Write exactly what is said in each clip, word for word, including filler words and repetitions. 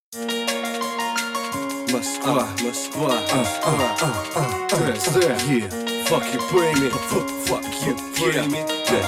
Москва, Москва, Москва, ТС, yeah, fuck you, pay me, fuck you, pay me,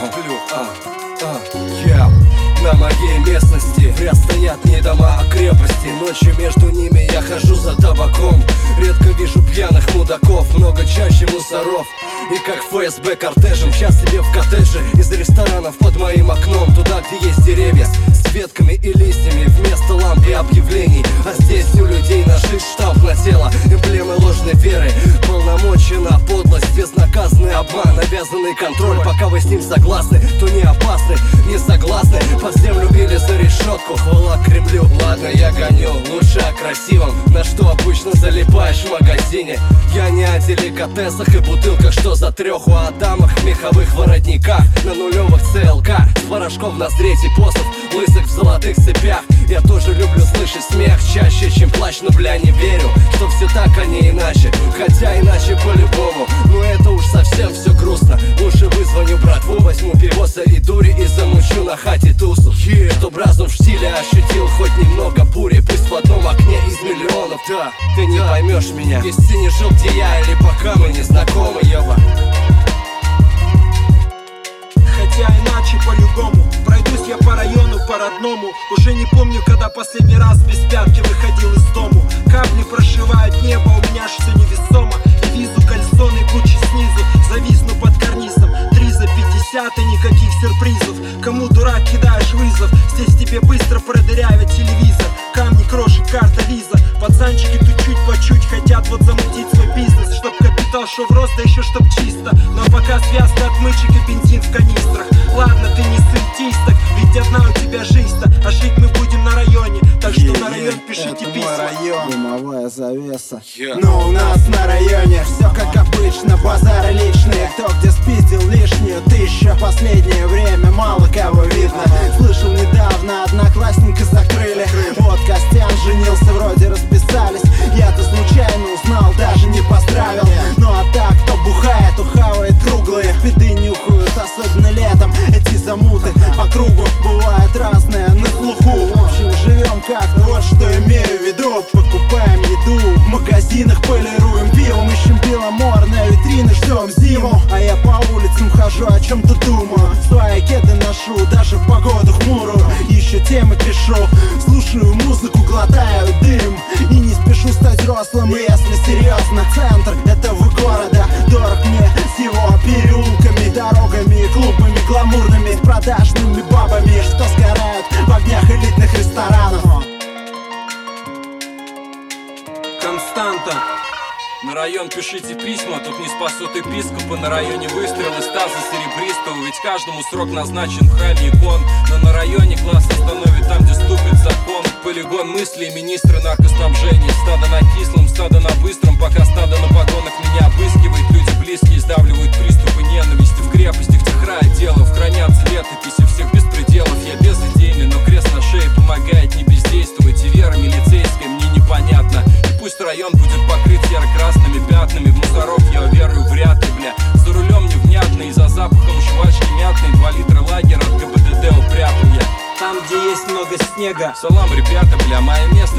yeah. На моей местности вряд стоят не дома, а крепости. Ночью между ними я хожу за табаком. Редко вижу пьяных мудаков, много чаще мусоров. И как ФСБ кортежем, сейчас себе в коттедже из ресторанов под моим окном, туда, где есть деревья с ветками и листьями, вместо ламп и объявлений. А здесь у людей нашит штамп на тело, эмблемы ложной веры, полномочия на подлость, безнаказанный обман, навязанный контроль. Пока вы с ним согласны, то не опасны, не согласны, под землю или за решетку. Хвала Кремлю, ладно, я гоню лучше о красивом, на что обычно залипаешь в магазине. Я не о деликатесах и бутылках, что за треху, а о дамах в меховых воротниках, на нулевых ЦЛК, с порошком в ноздрей типосов, лысых в золотых цепях. Я тоже люблю слышать смех чаще, чем плач, но бля не верю, что все так, а не иначе. Хотя иначе по-любому, но это уж совсем все грустно. Лучше вызвоню братву, возьму пивоса и дури и замучу на хате тусу, yeah. Чтоб разум в стиле ощутил хоть немного бури, пусть в одном окне из миллионов. Да, ты не поймешь меня, если ты не жил, где я, или пока мы не знакомы, ёба. Хотя иначе по-любому, пройдусь я по району, по-родному. Уже не помню, когда последний раз без пятки выходил из дому. Капли прошивают небо, у меня ж все невесомо. И визу кальсоны кучи снизу, зависну под карнизом. Три за пятьдесят и никаких сюрпризов. Кому, дурак, кидаешь вызов? Здесь тебе быстро продырявят телевизор. Камни, крошек, карта, виза. Пацанчики тут чуть по чуть хотят вот замутить свой бизнес, чтоб капитал шел в рост, да еще чтоб чисто. Но пока связка отмычек и бензин в канистрах. Ладно, ты не сын так, ведь одна у тебя жизнь-то. А жить мы будем на районе, так что yeah, на район yeah, пишите это письма. Мой район, дымовая завеса, yeah. Но у нас на районе все как обычно, базары личные. Кто где спиздил лишнюю тысячу, последнее время мало кого видно. Слышал недавно, одноклассника закрыли. Вот Костян женился, вроде расписались. Я-то случайно узнал, даже не поздравил. Ну а так, кто бухает, то хавает круглые. Беды нюхают, особенно летом. Эти замуты по кругу бывают разные, на слуху. В общем, живем как-то, вот что имею в виду. Покупаем еду, в магазинах полируем пивом. Ищем беломор на витрины, ждем зиму. А я по улицам хожу, о чем-то думаю. Свои кеды ношу, даже в погоду хмурую. Еще темы пишу, слушаю музыку, глотаю дым. И не спешу стать взрослым, если серьезно. Центр этого города дорог мне с его переулками, дорогами, клубами гламурными, с продажными бабами, что сгорают в огнях элитных ресторанов. Константа. На район пишите письма, тут не спасут епископы. На районе выстрелы Стаса Серебристого, ведь каждому срок назначен в храме икон. Но на районе класс остановит там, где ступит закон. Полигон мыслей, министры наркоснабжения. Стадо на кислом, стадо на быстром, пока стадо на погонах меня обыскивает. Люди близкие сдавливают приступы ненависти. В крепости, где храя делов, хранятся летописи всех беспределов. Я безыдейный, но крест на шее помогает не бездействовать. И вера милицейская мне непонятна. И пусть район будет покрыт ярко-красными пятнами. В мусоров я верую вряд ли, бля. За рулем невнятно, и за запахом жвачки мятной. Два литра лагера от ГБДД упрятал я. Там, где есть много снега. Салам, ребята, бля, моя местность